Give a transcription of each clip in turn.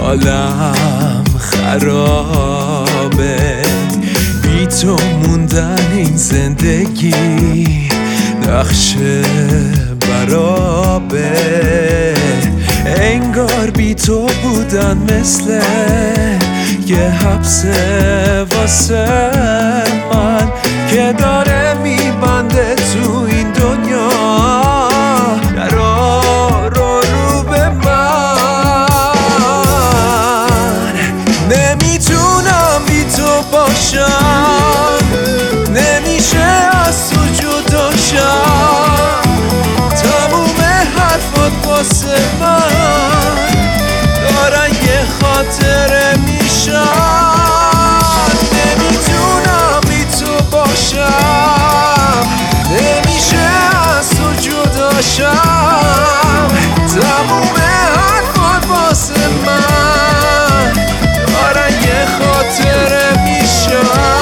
حالم خرابه، بی تو موندن این زندگی نقشه برابه. انگار بی تو بودن مثل یه حبس واسه من که داره میبنده تو این دنیا رو به من. نمیتونم بی تو باشم، نمیشه از تو جدا شم. تموم حرفات واسه من دارن یه خاطره میشن. نمیتونم بی تو باشم، نمیشه از تو جدا شم. تموم حرفات واسه من دارن یه خاطره میشن.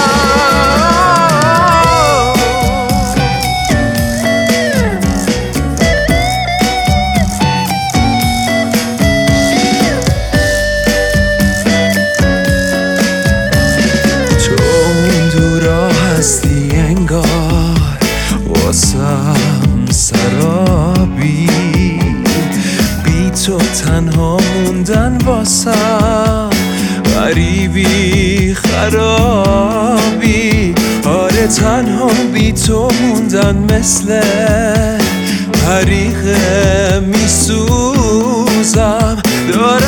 هستی انگار واسم سرابی، بی تو تنها موندن واسم غریبی خرابی. آره تنها بی تو موندن مثل حریق میسوزم. دارم